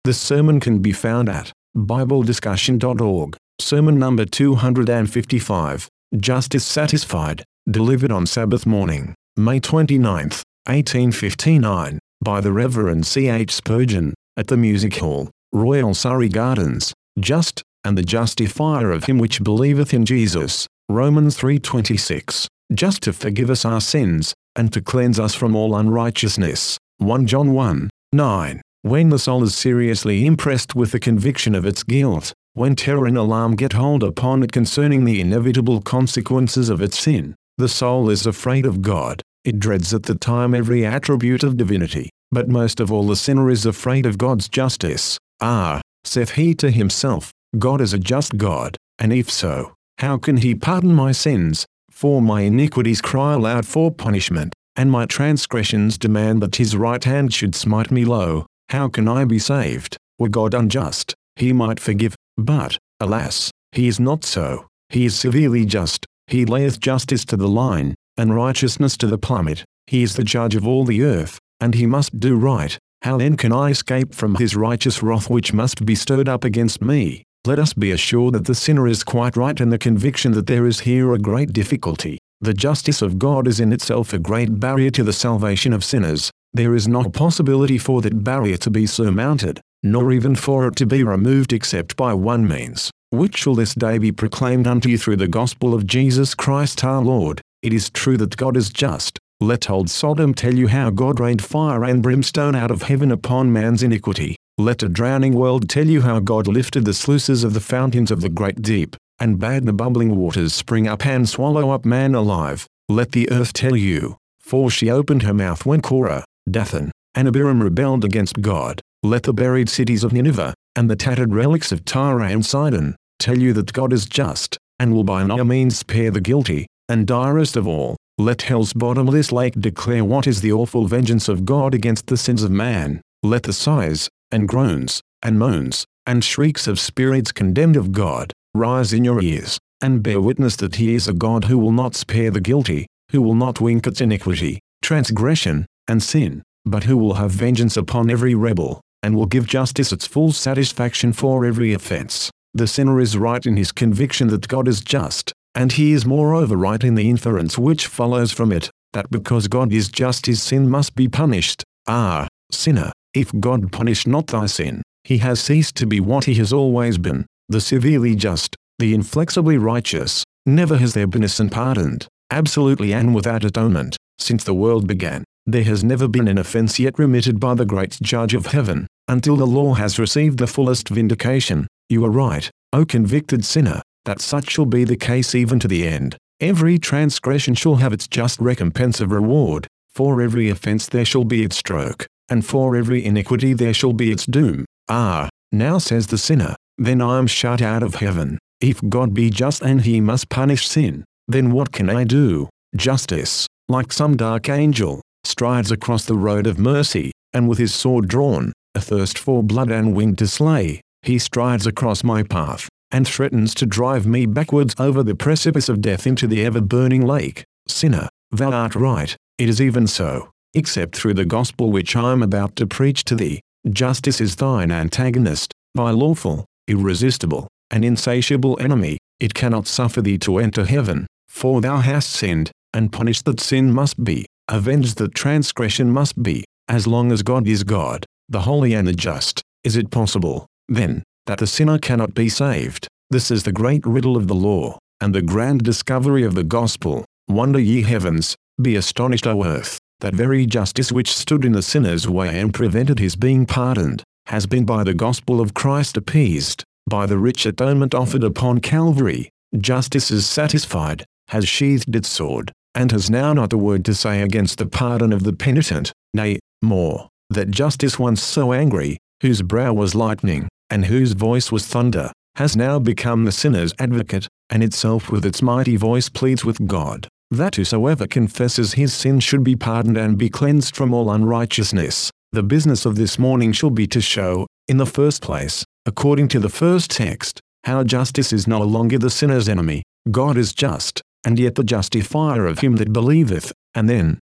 This sermon can be found at BibleDiscussion.org, sermon number 255, Justice Satisfied, delivered on Sabbath morning, May 29, 1859, by the Reverend C. H. Spurgeon, at the Music Hall, Royal Surrey Gardens. Just, and the justifier of him which believeth in Jesus, Romans 3:26, just to forgive us our sins, and to cleanse us from all unrighteousness, 1 John 1:9. When the soul is seriously impressed with the conviction of its guilt, when terror and alarm get hold upon it concerning the inevitable consequences of its sin, the soul is afraid of God. It dreads at the time every attribute of divinity, but most of all the sinner is afraid of God's justice. Saith he to himself, God is a just God, and if so, how can he pardon my sins? For my iniquities cry aloud for punishment, and my transgressions demand that his right hand should smite me low. How can I be saved? Were God unjust, he might forgive, but, alas, he is not so. He is severely just, he layeth justice to the line, and righteousness to the plummet. He is the judge of all the earth, and he must do right. How then can I escape from his righteous wrath which must be stirred up against me? Let us be assured that the sinner is quite right in the conviction that there is here a great difficulty. The justice of God is in itself a great barrier to the salvation of sinners. There is no possibility for that barrier to be surmounted, nor even for it to be removed except by one means, which shall this day be proclaimed unto you through the gospel of Jesus Christ our Lord. It is true that God is just. Let old Sodom tell you how God rained fire and brimstone out of heaven upon man's iniquity. Let a drowning world tell you how God lifted the sluices of the fountains of the great deep, and bade the bubbling waters spring up and swallow up man alive. Let the earth tell you, for she opened her mouth when Korah, Dathan, and Abiram rebelled against God. Let the buried cities of Nineveh, and the tattered relics of Tyre and Sidon, tell you that God is just, and will by no means spare the guilty. And direst of all, let hell's bottomless lake declare what is the awful vengeance of God against the sins of man. Let the sighs, and groans, and moans, and shrieks of spirits condemned of God, rise in your ears, and bear witness that he is a God who will not spare the guilty, who will not wink at iniquity, transgression, and sin, but who will have vengeance upon every rebel, and will give justice its full satisfaction for every offense. The sinner is right in his conviction that God is just, and he is moreover right in the inference which follows from it, that because God is just his sin must be punished. Sinner, if God punish not thy sin, he has ceased to be what he has always been, the severely just, the inflexibly righteous. Never has there been a sin pardoned, absolutely and without atonement, since the world began. There has never been an offense yet remitted by the great Judge of heaven, until the law has received the fullest vindication. You are right, O convicted sinner, that such shall be the case even to the end. Every transgression shall have its just recompense of reward, for every offense there shall be its stroke, and for every iniquity there shall be its doom. Now says the sinner, then I am shut out of heaven. If God be just and he must punish sin, then what can I do? Justice, like some dark angel, strides across the road of mercy, and with his sword drawn, athirst for blood and winged to slay, he strides across my path, and threatens to drive me backwards over the precipice of death into the ever-burning lake. Sinner, thou art right, it is even so, except through the gospel which I am about to preach to thee. Justice is thine antagonist, thy lawful, irresistible, and insatiable enemy. It cannot suffer thee to enter heaven, for thou hast sinned, and punished that sin must be, avenged that transgression must be. As long as God is God, the holy and the just, is it possible, then, that the sinner cannot be saved? This is the great riddle of the law, and the grand discovery of the gospel. Wonder ye heavens, be astonished O earth, that very justice which stood in the sinner's way and prevented his being pardoned, has been by the gospel of Christ appeased, by the rich atonement offered upon Calvary. Justice is satisfied, has sheathed its sword, and has now not a word to say against the pardon of the penitent. Nay, more, that justice once so angry, whose brow was lightning, and whose voice was thunder, has now become the sinner's advocate, and itself with its mighty voice pleads with God, that whosoever confesses his sin should be pardoned and be cleansed from all unrighteousness. The business of this morning shall be to show, in the first place, according to the first text, how justice is no longer the sinner's enemy. God is just, and yet the justifier of him that believeth, and then,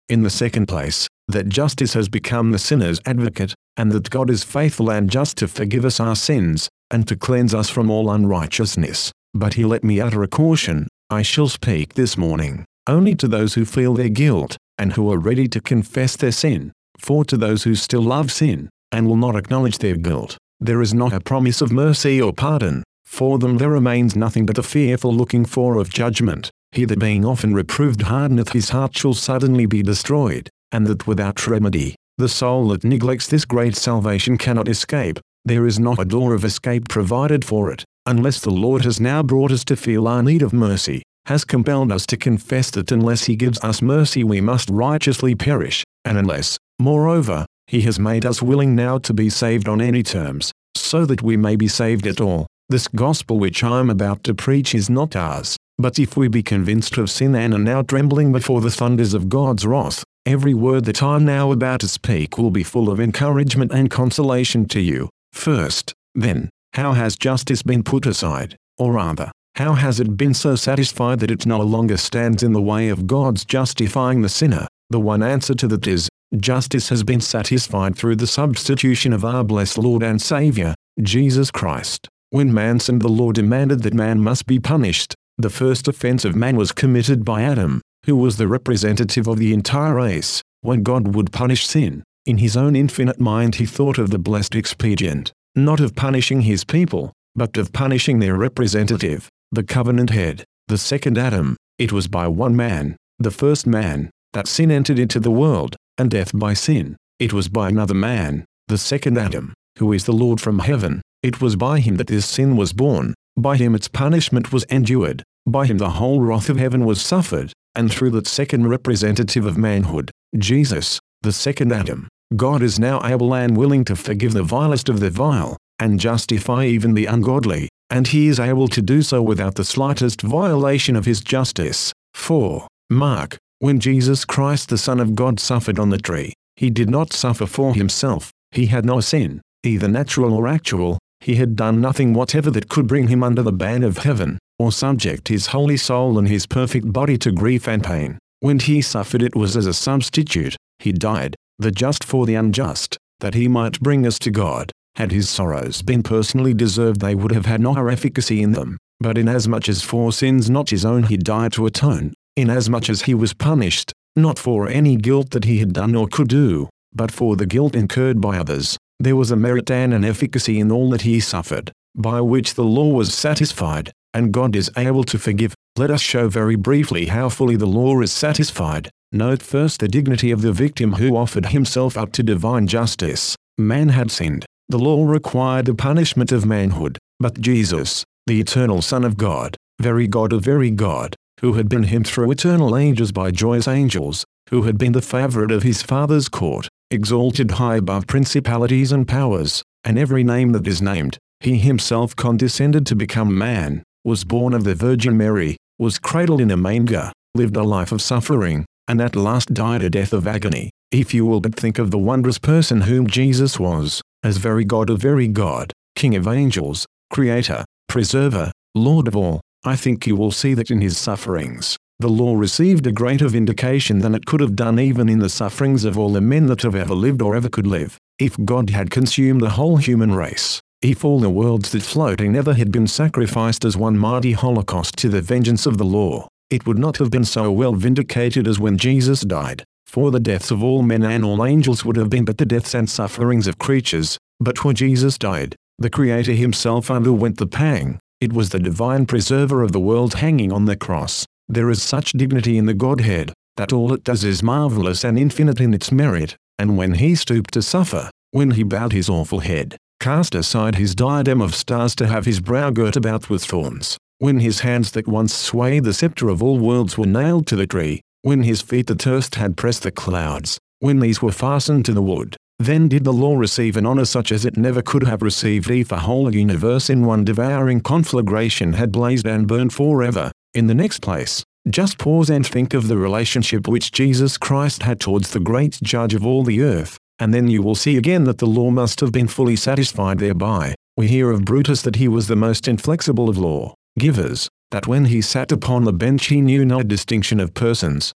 In the second place, that justice has become the sinner's advocate, and that God is faithful and just to forgive us our sins, and to cleanse us from all unrighteousness. But he let me utter a caution: I shall speak this morning only to those who feel their guilt, and who are ready to confess their sin. For to those who still love sin, and will not acknowledge their guilt, there is not a promise of mercy or pardon. For them there remains nothing but a fearful looking for of judgment. He that being often reproved hardeneth his heart shall suddenly be destroyed, and that without remedy, the soul that neglects this great salvation cannot escape. There is not a door of escape provided for it, unless the Lord has now brought us to feel our need of mercy, has compelled us to confess that unless he gives us mercy we must righteously perish, and unless, moreover, he has made us willing now to be saved on any terms, so that we may be saved at all. This gospel which I am about to preach is not ours, but if we be convinced of sin and are now trembling before the thunders of God's wrath, every word that I am now about to speak will be full of encouragement and consolation to you. First, then, how has justice been put aside? Or rather, how has it been so satisfied that it no longer stands in the way of God's justifying the sinner? The one answer to that is, justice has been satisfied through the substitution of our blessed Lord and Savior, Jesus Christ. When man sinned, the law demanded that man must be punished. The first offense of man was committed by Adam, who was the representative of the entire race. When God would punish sin, in his own infinite mind he thought of the blessed expedient, not of punishing his people, but of punishing their representative, the covenant head, the second Adam. It was by one man, the first man, that sin entered into the world, and death by sin. It was by another man, the second Adam, who is the Lord from heaven. It was by him that this sin was born, by him its punishment was endured, by him the whole wrath of heaven was suffered, and through that second representative of manhood, Jesus, the second Adam, God is now able and willing to forgive the vilest of the vile, and justify even the ungodly, and he is able to do so without the slightest violation of his justice. 4. Mark, when Jesus Christ the Son of God suffered on the tree, he did not suffer for himself. He had no sin, either natural or actual. He had done nothing whatever that could bring him under the ban of heaven, or subject his holy soul and his perfect body to grief and pain. When he suffered, it was as a substitute. He died, the just for the unjust, that he might bring us to God. Had his sorrows been personally deserved, they would have had no efficacy in them. But inasmuch as for sins not his own he died to atone, inasmuch as he was punished, not for any guilt that he had done or could do, but for the guilt incurred by others, there was a merit and an efficacy in all that he suffered, by which the law was satisfied, and God is able to forgive. Let us show very briefly how fully the law is satisfied. Note first the dignity of the victim who offered himself up to divine justice. Man had sinned. The law required the punishment of manhood, but Jesus, the eternal Son of God, very God of very God, who had been him through eternal ages by joyous angels, who had been the favorite of his Father's court, exalted high above principalities and powers, and every name that is named, he himself condescended to become man, was born of the Virgin Mary, was cradled in a manger, lived a life of suffering, and at last died a death of agony. If you will but think of the wondrous person whom Jesus was, as very God of very God, King of angels, Creator, Preserver, Lord of all, I think you will see that in his sufferings, the law received a greater vindication than it could have done even in the sufferings of all the men that have ever lived or ever could live. If God had consumed the whole human race, if all the worlds that float in ever had been sacrificed as one mighty holocaust to the vengeance of the law, it would not have been so well vindicated as when Jesus died. For the deaths of all men and all angels would have been but the deaths and sufferings of creatures, but when Jesus died, the Creator himself underwent the pang. It was the divine preserver of the world hanging on the cross. There is such dignity in the Godhead, that all it does is marvelous and infinite in its merit, and when he stooped to suffer, when he bowed his awful head, cast aside his diadem of stars to have his brow girt about with thorns, when his hands that once swayed the scepter of all worlds were nailed to the tree, when his feet that erst had pressed the clouds, when these were fastened to the wood, then did the law receive an honor such as it never could have received if a whole universe in one devouring conflagration had blazed and burned forever. In the next place, just pause and think of the relationship which Jesus Christ had towards the great Judge of all the earth, and then you will see again that the law must have been fully satisfied thereby. We hear of Brutus that he was the most inflexible of law givers, that when he sat upon the bench he knew no distinction of persons,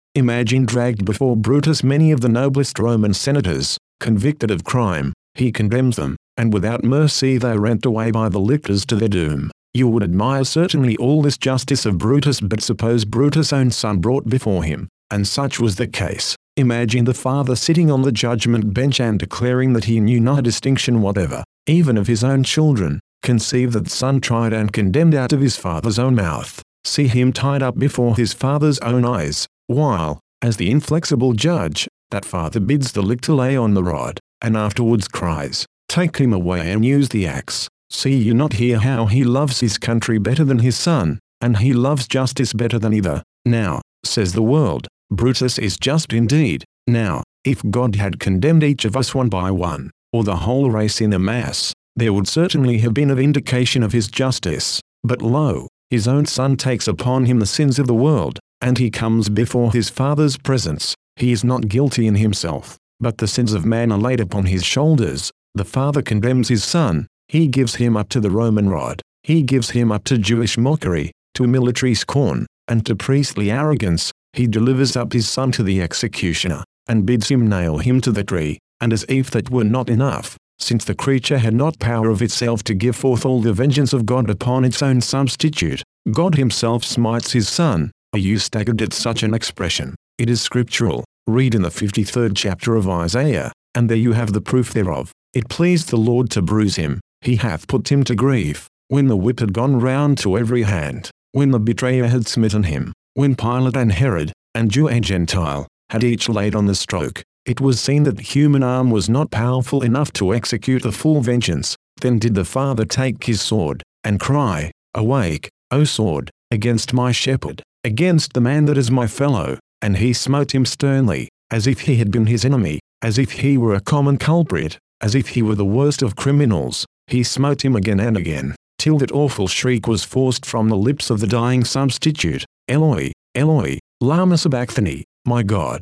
Imagine dragged before Brutus many of the noblest Roman senators, convicted of crime. He condemns them, and without mercy they are rent away by the lictors to their doom. You would admire certainly all this justice of Brutus, but suppose Brutus' own son brought before him, and such was the case. Imagine the father sitting on the judgment bench and declaring that he knew no distinction whatever, even of his own children. Conceive that son tried and condemned out of his father's own mouth. See him tied up before his father's own eyes, while, as the inflexible judge, that father bids the lictor lay on the rod, and afterwards cries, "Take him away and use the axe." See you not here how he loves his country better than his son, and he loves justice better than either? Now, says the world, Brutus is just indeed. Now, if God had condemned each of us one by one, or the whole race in a mass, there would certainly have been a vindication of his justice. But lo, his own son takes upon him the sins of the world, and he comes before his Father's presence. He is not guilty in himself, but the sins of man are laid upon his shoulders. The Father condemns his Son. He gives him up to the Roman rod. He gives him up to Jewish mockery, to military scorn, and to priestly arrogance. He delivers up his Son to the executioner, and bids him nail him to the tree. And as if that were not enough, since the creature had not power of itself to give forth all the vengeance of God upon its own substitute, God himself smites his Son. Are you staggered at such an expression? It is scriptural. Read in the 53rd chapter of Isaiah, and there you have the proof thereof. It pleased the Lord to bruise him. He hath put him to grief. When the whip had gone round to every hand, when the betrayer had smitten him, when Pilate and Herod, and Jew and Gentile, had each laid on the stroke, it was seen that the human arm was not powerful enough to execute the full vengeance. Then did the Father take his sword, and cry, "Awake, O sword, against my shepherd, against the man that is my fellow." And he smote him sternly, as if he had been his enemy, as if he were a common culprit, as if he were the worst of criminals. He smote him again and again, till that awful shriek was forced from the lips of the dying substitute, "Eloi, Eloi, lama sabachthani, my God,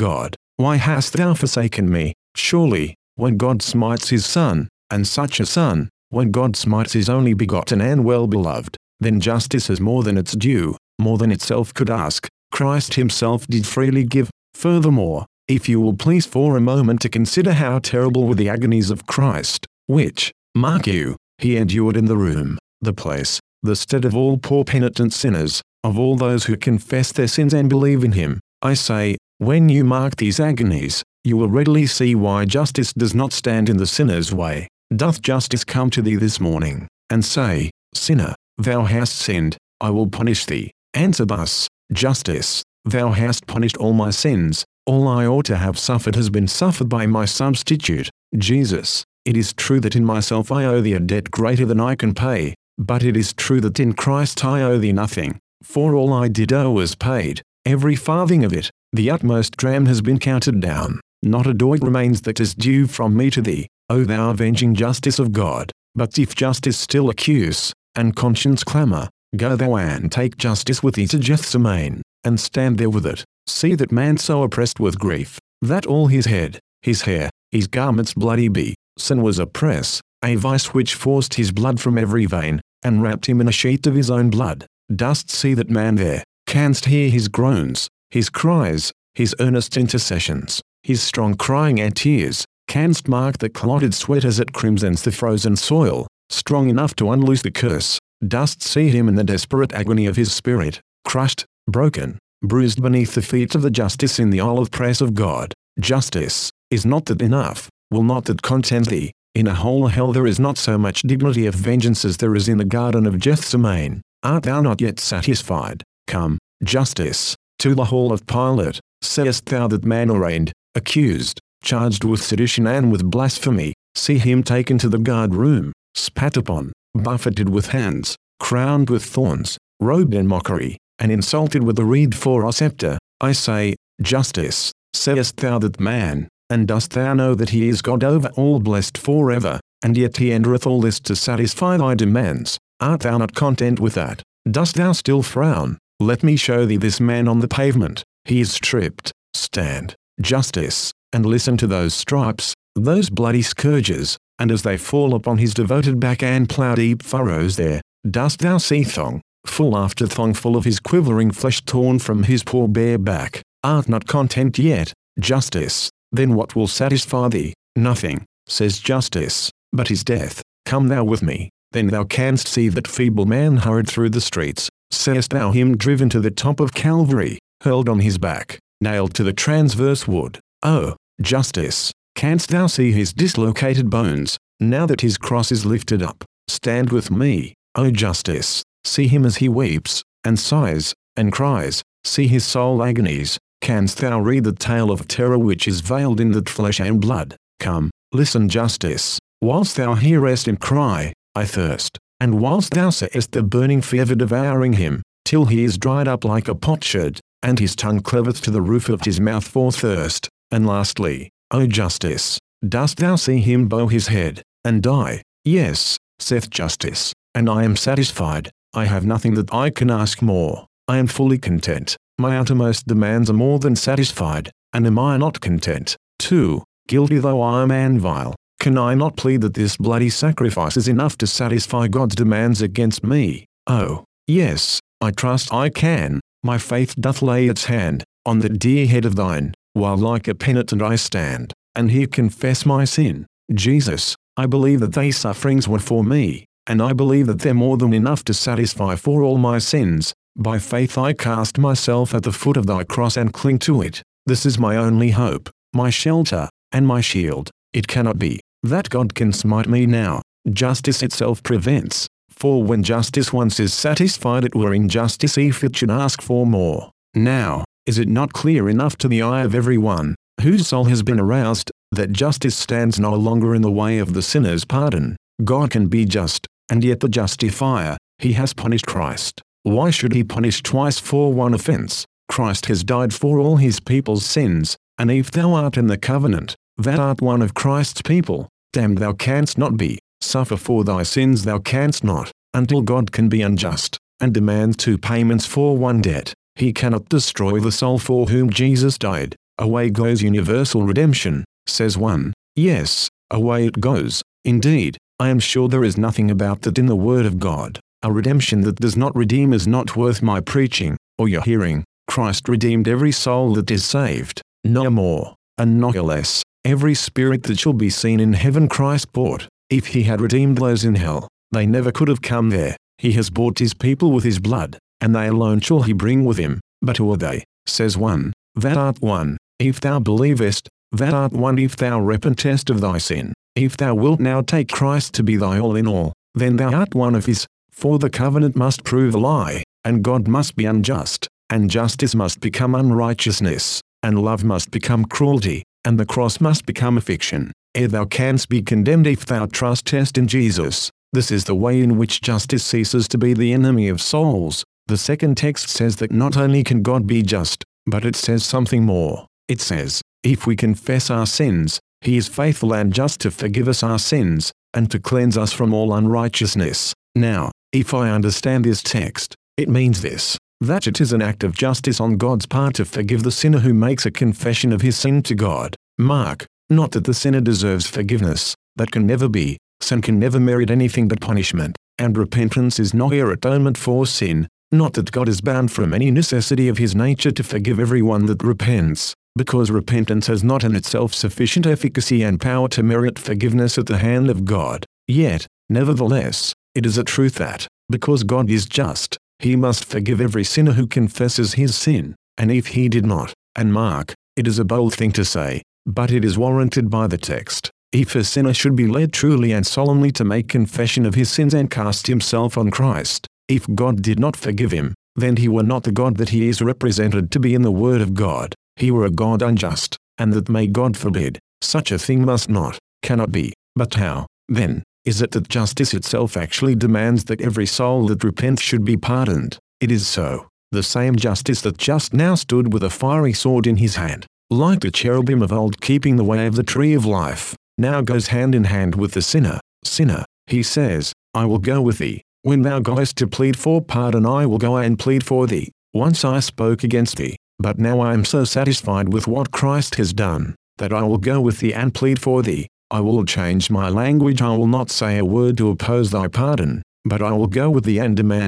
why hast thou forsaken me?" Surely, when God smites his Son, and such a Son, when God smites his only begotten and well-beloved, then justice has more than its due, more than itself could ask. Christ himself did freely give. Furthermore, if you will please for a moment to consider how terrible were the agonies of Christ, which, mark you, he endured in the room, the place, the stead of all poor penitent sinners, of all those who confess their sins and believe in him. I say, when you mark these agonies, you will readily see why justice does not stand in the sinner's way. Doth justice come to thee this morning, and say, "Sinner, thou hast sinned, I will punish thee"? Answer thus, justice, thou hast punished all my sins, all I ought to have suffered has been suffered by my substitute, Jesus. It is true that in myself I owe thee a debt greater than I can pay, but it is true that in Christ I owe thee nothing, for all I did owe was paid, every farthing of it. The utmost dram has been counted down, not a doit remains that is due from me to thee, O thou avenging justice of God. But if justice still accuse, and conscience clamour, go thou and take justice with thee to Gethsemane, and stand there with it. See that man so oppressed with grief, that all his head, his hair, his garments bloody be. Sin was a press, a vice which forced his blood from every vein, and wrapped him in a sheet of his own blood. Dost see that man there? Canst hear his groans, his cries, his earnest intercessions, his strong crying and tears? Canst mark the clotted sweat as it crimsons the frozen soil, strong enough to unloose the curse? Dost see him in the desperate agony of his spirit, crushed, broken, bruised beneath the feet of the justice in the olive press of God? Justice, is not that enough? Will not that content thee? In a whole hell there is not so much dignity of vengeance as there is in the garden of Gethsemane. Art thou not yet satisfied? Come, justice, to the hall of Pilate. Sayest thou that man arraigned, accused, charged with sedition and with blasphemy, see him taken to the guard room, spat upon, buffeted with hands, crowned with thorns, robed in mockery, and insulted with a reed for a scepter? I say, justice, sayest thou that man, and dost thou know that he is God over all, blessed forever, and yet he entereth all this to satisfy thy demands? Art thou not content with that? Dost thou still frown? Let me show thee this man on the pavement. He is stripped. Stand, justice, and listen to those stripes, those bloody scourges, and as they fall upon his devoted back and plough deep furrows there, dost thou see thong, full after thong, full of his quivering flesh torn from his poor bare back? Art not content yet, Justice? Then what will satisfy thee? Nothing, says Justice, but his death. Come thou with me, then thou canst see that feeble man hurried through the streets. Seest thou him driven to the top of Calvary, hurled on his back, nailed to the transverse wood? Oh, Justice, canst thou see his dislocated bones, now that his cross is lifted up? Stand with me, O Justice, see him as he weeps, and sighs, and cries, see his soul agonies. Canst thou read the tale of terror which is veiled in that flesh and blood? Come, listen, Justice, whilst thou hearest him cry, I thirst, and whilst thou seest the burning fever devouring him, till he is dried up like a potsherd, and his tongue cleaveth to the roof of his mouth for thirst. And lastly, O Justice, dost thou see him bow his head, and die? Yes, saith Justice, and I am satisfied. I have nothing that I can ask more. I am fully content. My outermost demands are more than satisfied, and am I not content? 2. Guilty though I am and vile, can I not plead that this bloody sacrifice is enough to satisfy God's demands against me? Oh, yes, I trust I can. My faith doth lay its hand on the dear head of thine, while like a penitent I stand, and here confess my sin. Jesus, I believe that thy sufferings were for me, and I believe that they're more than enough to satisfy for all my sins. By faith I cast myself at the foot of thy cross and cling to it. This is my only hope, my shelter, and my shield. It cannot be that God can smite me now. Justice itself prevents, for when justice once is satisfied it were injustice if it should ask for more. Now, is it not clear enough to the eye of everyone, whose soul has been aroused, that justice stands no longer in the way of the sinner's pardon? God can be just, and yet the justifier. He has punished Christ. Why should he punish twice for one offense? Christ has died for all his people's sins, and if thou art in the covenant, thou art one of Christ's people. Damned thou canst not be, suffer for thy sins thou canst not, until God can be unjust, and demand two payments for one debt. He cannot destroy the soul for whom Jesus died. Away goes universal redemption, says one. Yes, away it goes. Indeed, I am sure there is nothing about that in the Word of God. A redemption that does not redeem is not worth my preaching, or your hearing. Christ redeemed every soul that is saved, no more, and no less. Every spirit that shall be seen in heaven Christ bought. If he had redeemed those in hell, they never could have come there. He has bought his people with his blood, and they alone shall he bring with him. But who are they? Says one. Thou art one, if thou believest, thou art one if thou repentest of thy sin. If thou wilt now take Christ to be thy all in all, then thou art one of his. For the covenant must prove a lie, and God must be unjust, and justice must become unrighteousness, and love must become cruelty, and the cross must become a fiction, ere thou canst be condemned if thou trustest in Jesus. This is the way in which justice ceases to be the enemy of souls. The second text says that not only can God be just, but it says something more. It says, if we confess our sins, he is faithful and just to forgive us our sins, and to cleanse us from all unrighteousness. Now, if I understand this text, it means this, that it is an act of justice on God's part to forgive the sinner who makes a confession of his sin to God. Mark, not that the sinner deserves forgiveness, that can never be. Sin can never merit anything but punishment, and repentance is not mere atonement for sin, not that God is bound from any necessity of his nature to forgive everyone that repents, because repentance has not in itself sufficient efficacy and power to merit forgiveness at the hand of God. Yet, nevertheless, it is a truth that, because God is just, he must forgive every sinner who confesses his sin, and if he did not, and mark, it is a bold thing to say, but it is warranted by the text. If a sinner should be led truly and solemnly to make confession of his sins and cast himself on Christ, if God did not forgive him, then he were not the God that he is represented to be in the Word of God. He were a God unjust, and that may God forbid. Such a thing must not, cannot be. But how, then, is it that justice itself actually demands that every soul that repents should be pardoned? It is so. The same justice that just now stood with a fiery sword in his hand, like the cherubim of old keeping the way of the tree of life, now goes hand in hand with the sinner. Sinner, he says, I will go with thee. When thou goest to plead for pardon I will go and plead for thee. Once I spoke against thee, but now I am so satisfied with what Christ has done, that I will go with thee and plead for thee. I will change my language. I will not say a word to oppose thy pardon, but I will go with thee and demand it.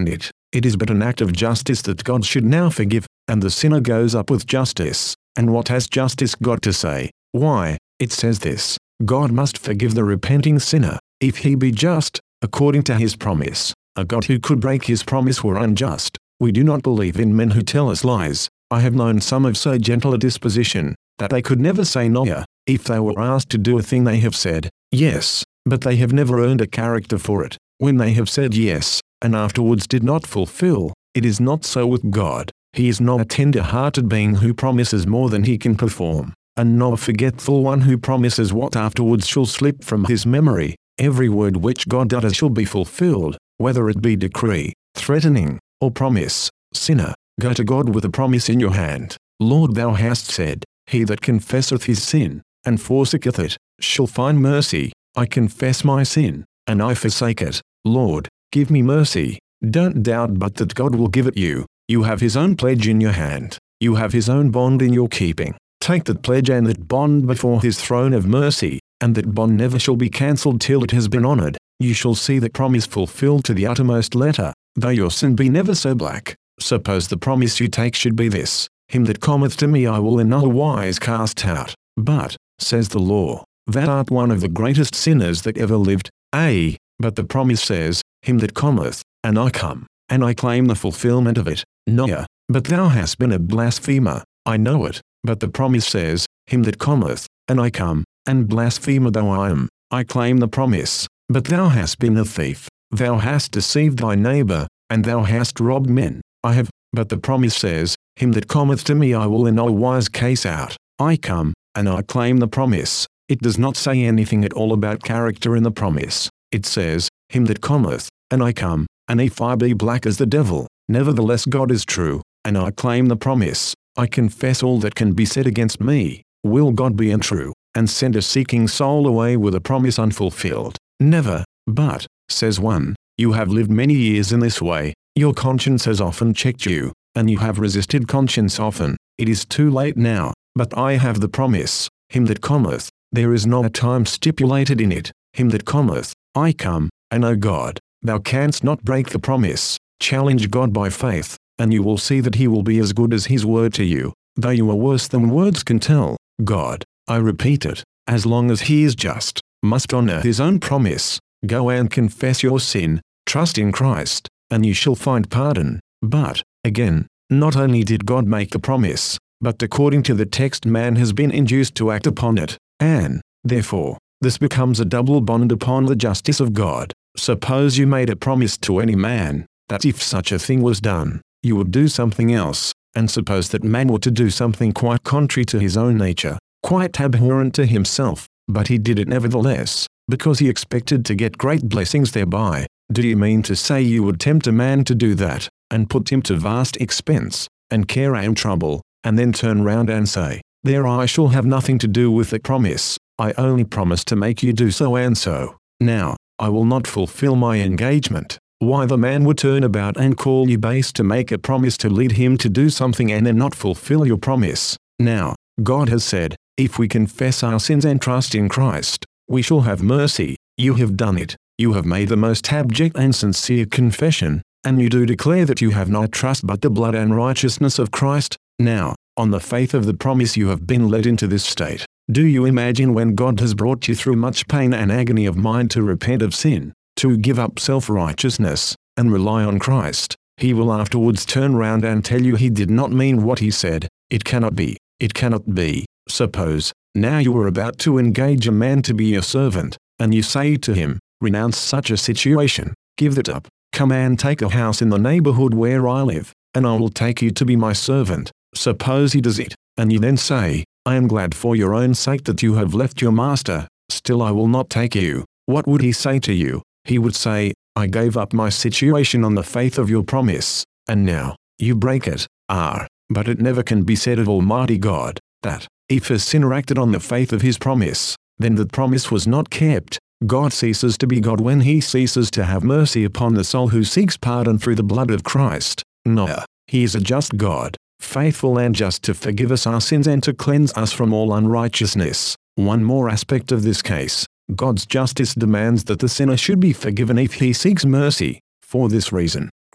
It is but an act of justice that God should now forgive, and the sinner goes up with justice. And what has justice got to say? Why, it says this: God must forgive the repenting sinner, if he be just, according to his promise. A God who could break his promise were unjust. We do not believe in men who tell us lies. I have known some of so gentle a disposition, that they could never say no, if they were asked to do a thing they have said yes, but they have never earned a character for it. When they have said yes, and afterwards did not fulfill, it is not so with God. He is not a tender-hearted being who promises more than he can perform, and not a forgetful one who promises what afterwards shall slip from his memory. Every word which God utters shall be fulfilled, whether it be decree, threatening, or promise. Sinner, go to God with a promise in your hand. Lord, thou hast said, he that confesseth his sin, and forsaketh it, shall find mercy. I confess my sin, and I forsake it. Lord, give me mercy. Don't doubt but that God will give it you. You have his own pledge in your hand. You have his own bond in your keeping. Take that pledge and that bond before his throne of mercy, and that bond never shall be cancelled till it has been honored. You shall see that promise fulfilled to the uttermost letter, though your sin be never so black. Suppose the promise you take should be this: him that cometh to me I will in no wise cast out. But, says the law, thou art one of the greatest sinners that ever lived. But the promise says, him that cometh, and I come, and I claim the fulfillment of it. No, but thou hast been a blasphemer. I know it, but the promise says, him that cometh, and I come, and blasphemer though I am, I claim the promise. But thou hast been a thief. Thou hast deceived thy neighbor, and thou hast robbed men. I have, but the promise says, him that cometh to me I will in no wise cast out. I come, and I claim the promise. It does not say anything at all about character in the promise. It says, him that cometh, and I come, and if I be black as the devil, nevertheless God is true, and I claim the promise. I confess all that can be said against me. Will God be untrue, and send a seeking soul away with a promise unfulfilled? Never. But, says one, you have lived many years in this way, your conscience has often checked you, and you have resisted conscience often. It is too late now, but I have the promise, him that cometh, there is not a time stipulated in it, him that cometh, I come, and O God, thou canst not break the promise. Challenge God by faith, and you will see that he will be as good as his word to you, though you are worse than words can tell. God, I repeat it, as long as he is just, must honor his own promise. Go and confess your sin, trust in Christ, and you shall find pardon. But, again, not only did God make the promise, but according to the text man has been induced to act upon it, and, therefore, this becomes a double bond upon the justice of God. Suppose you made a promise to any man, that if such a thing was done, you would do something else, and suppose that man were to do something quite contrary to his own nature, quite abhorrent to himself, but he did it nevertheless, because he expected to get great blessings thereby. Do you mean to say you would tempt a man to do that, and put him to vast expense, and care and trouble, and then turn round and say, there I shall have nothing to do with the promise, I only promise to make you do so and so. Now, I will not fulfill my engagement. Why the man would turn about and call you base to make a promise to lead him to do something and then not fulfill your promise. Now, God has said, if we confess our sins and trust in Christ, we shall have mercy. You have done it. You have made the most abject and sincere confession, and you do declare that you have not trust but the blood and righteousness of Christ. Now, on the faith of the promise you have been led into this state. Do you imagine when God has brought you through much pain and agony of mind to repent of sin, to give up self-righteousness, and rely on Christ, he will afterwards turn round and tell you he did not mean what he said? It cannot be. It cannot be. Suppose, now you are about to engage a man to be your servant, and you say to him, renounce such a situation, give that up, come and take a house in the neighborhood where I live, and I will take you to be my servant. Suppose he does it, and you then say, I am glad for your own sake that you have left your master, still I will not take you. What would he say to you? He would say, I gave up my situation on the faith of your promise, and now, you break it. But it never can be said of Almighty God, that, if a sinner acted on the faith of his promise, then the promise was not kept. God ceases to be God when he ceases to have mercy upon the soul who seeks pardon through the blood of Christ. No, he is a just God, faithful and just to forgive us our sins and to cleanse us from all unrighteousness. One more aspect of this case. God's justice demands that the sinner should be forgiven if he seeks mercy. For this reason,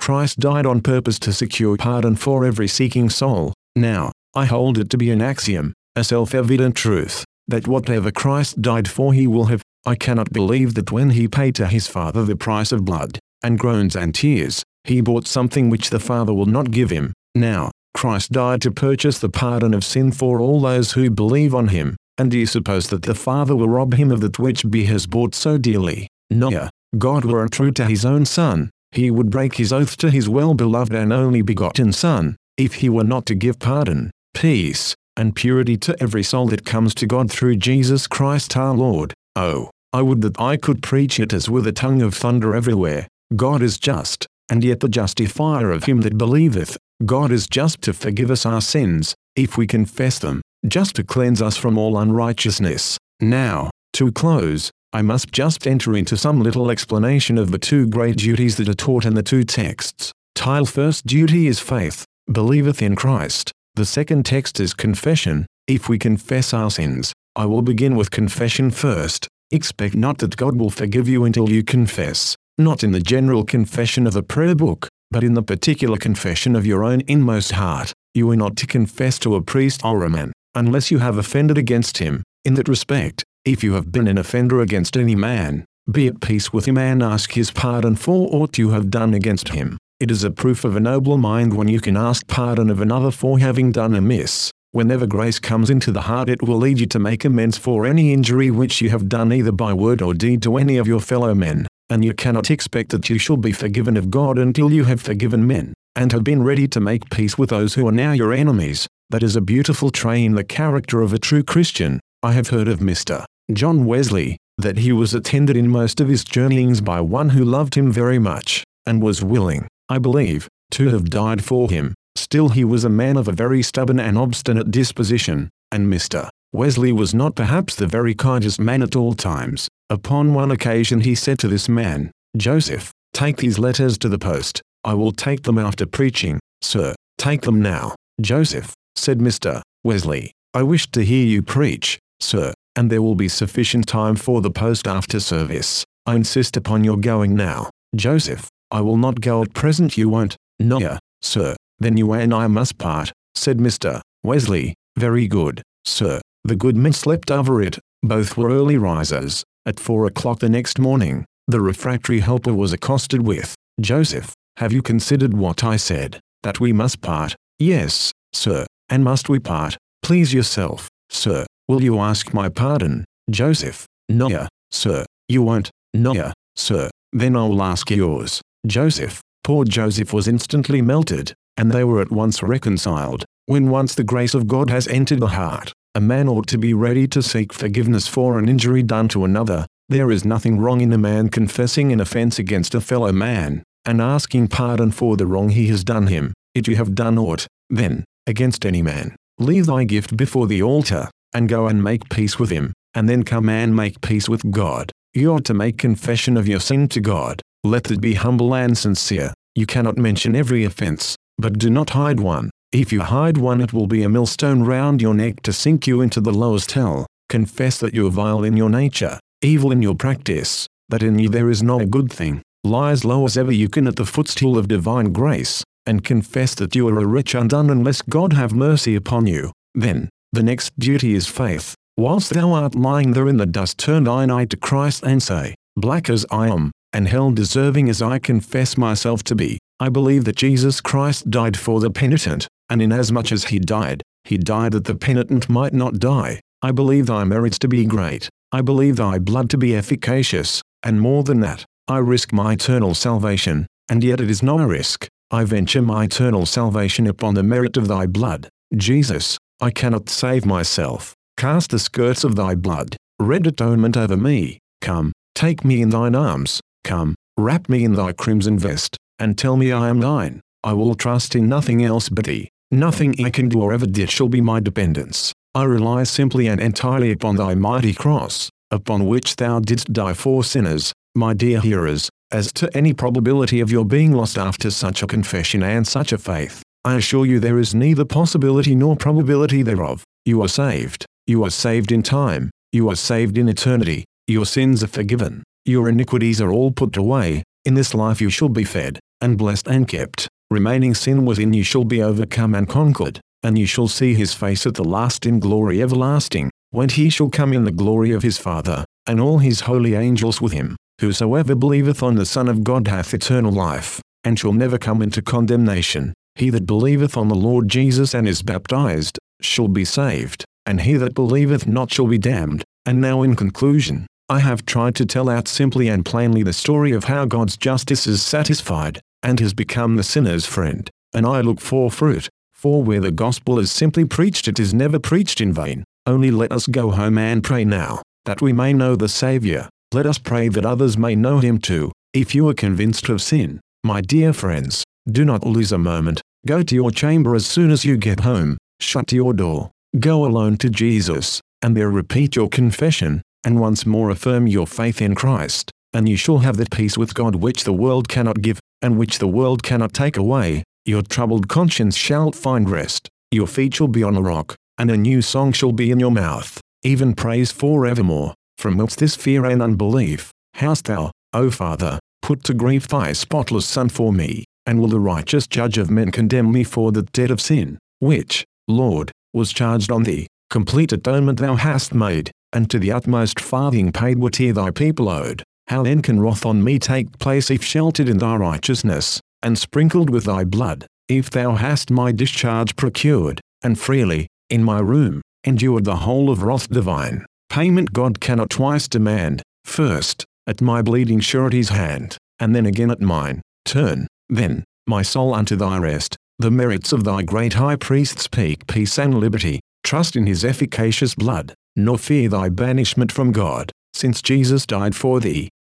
Christ died on purpose to secure pardon for every seeking soul. Now, I hold it to be an axiom, a self-evident truth, that whatever Christ died for he will have. I cannot believe that when he paid to his Father the price of blood, and groans and tears, he bought something which the Father will not give him. Now, Christ died to purchase the pardon of sin for all those who believe on him, and do you suppose that the Father will rob him of that which he has bought so dearly? No. God were true to his own Son, he would break his oath to his well-beloved and only begotten Son, if he were not to give pardon, peace, and purity to every soul that comes to God through Jesus Christ our Lord. Oh, I would that I could preach it as with a tongue of thunder everywhere. God is just, and yet the justifier of him that believeth. God is just to forgive us our sins, if we confess them, just to cleanse us from all unrighteousness. Now, to close, I must just enter into some little explanation of the two great duties that are taught in the two texts. Tile first duty is faith, believeth in Christ. The second text is confession, if we confess our sins. I will begin with confession first. Expect not that God will forgive you until you confess, not in the general confession of a prayer book, but in the particular confession of your own inmost heart. You are not to confess to a priest or a man, unless you have offended against him. In that respect, if you have been an offender against any man, be at peace with him and ask his pardon for aught you have done against him. It is a proof of a noble mind when you can ask pardon of another for having done amiss. Whenever grace comes into the heart, it will lead you to make amends for any injury which you have done either by word or deed to any of your fellow men, and you cannot expect that you shall be forgiven of God until you have forgiven men, and have been ready to make peace with those who are now your enemies. That is a beautiful trait in the character of a true Christian. I have heard of Mr. John Wesley, that he was attended in most of his journeyings by one who loved him very much, and was willing, I believe, to have died for him. Still he was a man of a very stubborn and obstinate disposition, and Mr. Wesley was not perhaps the very kindest man at all times. Upon one occasion he said to this man, "Joseph, take these letters to the post. I will take them after preaching." "Sir, take them now." "Joseph," said Mr. Wesley, "I wish to hear you preach, sir, and there will be sufficient time for the post after service. I insist upon your going now." "Joseph, I will not go at present." "You won't?" "No, sir." "Then you and I must part," said Mr. Wesley. "Very good, sir." The good men slept over it. Both were early risers. At 4 o'clock the next morning, the refractory helper was accosted with, "Joseph, have you considered what I said, that we must part?" "Yes, sir." "And must we part?" "Please yourself, sir." "Will you ask my pardon?" "Joseph, no, sir." "You won't?" "No, sir." "Then I will ask yours." "Joseph." Poor Joseph was instantly melted, and they were at once reconciled. When once the grace of God has entered the heart, a man ought to be ready to seek forgiveness for an injury done to another. There is nothing wrong in a man confessing an offense against a fellow man, and asking pardon for the wrong he has done him. If you have done aught, then, against any man, leave thy gift before the altar, and go and make peace with him, and then come and make peace with God. You ought to make confession of your sin to God. Let it be humble and sincere. You cannot mention every offense, but do not hide one. If you hide one, it will be a millstone round your neck to sink you into the lowest hell. Confess that you are vile in your nature, evil in your practice, that in you there is no good thing. Lie as low as ever you can at the footstool of divine grace, and confess that you are a wretch undone unless God have mercy upon you. Then, the next duty is faith. Whilst thou art lying there in the dust, turn thine eye to Christ and say, "Black as I am, and hell deserving as I confess myself to be, I believe that Jesus Christ died for the penitent, and inasmuch as he died that the penitent might not die. I believe thy merits to be great. I believe thy blood to be efficacious, and more than that, I risk my eternal salvation, and yet it is no risk. I venture my eternal salvation upon the merit of thy blood. Jesus, I cannot save myself. Cast the skirts of thy blood, red atonement over me. Come, take me in thine arms. Come, wrap me in thy crimson vest, and tell me I am thine. I will trust in nothing else but thee. Nothing I can do or ever did shall be my dependence. I rely simply and entirely upon thy mighty cross, upon which thou didst die for sinners. My dear hearers, as to any probability of your being lost after such a confession and such a faith, I assure you there is neither possibility nor probability thereof. You are saved. You are saved in time. You are saved in eternity. Your sins are forgiven. Your iniquities are all put away. In this life you shall be fed, and blessed and kept. Remaining sin within you shall be overcome and conquered, and you shall see his face at the last in glory everlasting, when he shall come in the glory of his Father, and all his holy angels with him. Whosoever believeth on the Son of God hath eternal life, and shall never come into condemnation. He that believeth on the Lord Jesus and is baptized, shall be saved, and he that believeth not shall be damned. And now in conclusion, I have tried to tell out simply and plainly the story of how God's justice is satisfied, and has become the sinner's friend, and I look for fruit, for where the gospel is simply preached it is never preached in vain. Only let us go home and pray now, that we may know the Savior. Let us pray that others may know him too. If you are convinced of sin, my dear friends, do not lose a moment. Go to your chamber as soon as you get home, shut your door, go alone to Jesus, and there repeat your confession, and once more affirm your faith in Christ, and you shall have that peace with God which the world cannot give, and which the world cannot take away. Your troubled conscience shall find rest, your feet shall be on a rock, and a new song shall be in your mouth, even praise forevermore. From whence this fear and unbelief? Hast thou, O Father, put to grief thy spotless Son for me? And will the righteous judge of men condemn me for the debt of sin, which, Lord, was charged on thee? Complete atonement thou hast made, and to the utmost farthing paid what here thy people owed. How then can wrath on me take place if sheltered in thy righteousness, and sprinkled with thy blood? If thou hast my discharge procured, and freely, in my room, endured the whole of wrath divine, payment God cannot twice demand, first, at my bleeding surety's hand, and then again at mine. Turn, then, my soul unto thy rest. The merits of thy great high priest speak peace and liberty. Trust in his efficacious blood, nor fear thy banishment from God, since Jesus died for thee.